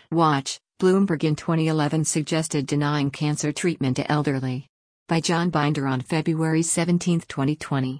Watch, Bloomberg in 2011 suggested denying cancer treatment to elderly. By John Binder on February 17, 2020.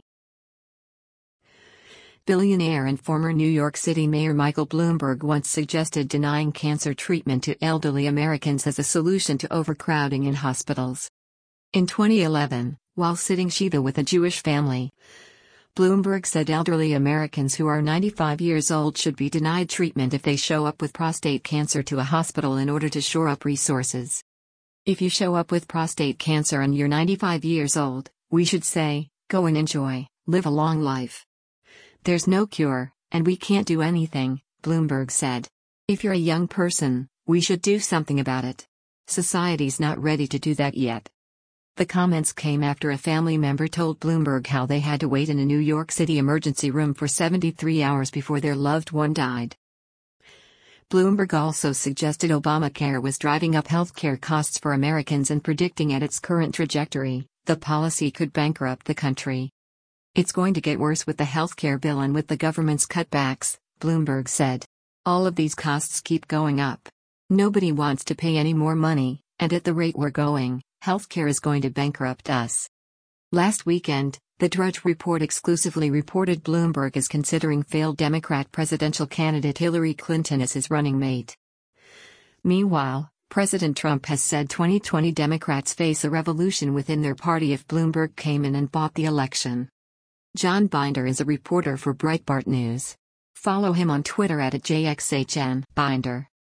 Billionaire and former New York City Mayor Michael Bloomberg once suggested denying cancer treatment to elderly Americans as a solution to overcrowding in hospitals. In 2011, while sitting Shiva with a Jewish family, Bloomberg said elderly Americans who are 95 years old should be denied treatment if they show up with prostate cancer to a hospital in order to shore up resources. If you show up with prostate cancer and you're 95 years old, we should say, go and enjoy, live a long life. There's no cure, and we can't do anything, Bloomberg said. If you're a young person, we should do something about it. Society's not ready to do that yet. The comments came after a family member told Bloomberg how they had to wait in a New York City emergency room for 73 hours before their loved one died. Bloomberg also suggested Obamacare was driving up healthcare costs for Americans and predicting at its current trajectory, the policy could bankrupt the country. It's going to get worse with the healthcare bill and with the government's cutbacks, Bloomberg said. All of these costs keep going up. Nobody wants to pay any more money, and at the rate we're going, healthcare is going to bankrupt us. Last weekend, the Drudge Report exclusively reported Bloomberg is considering failed Democrat presidential candidate Hillary Clinton as his running mate. Meanwhile, President Trump has said 2020 Democrats face a revolution within their party if Bloomberg came in and bought the election. John Binder is a reporter for Breitbart News. Follow him on Twitter @JXHN Binder.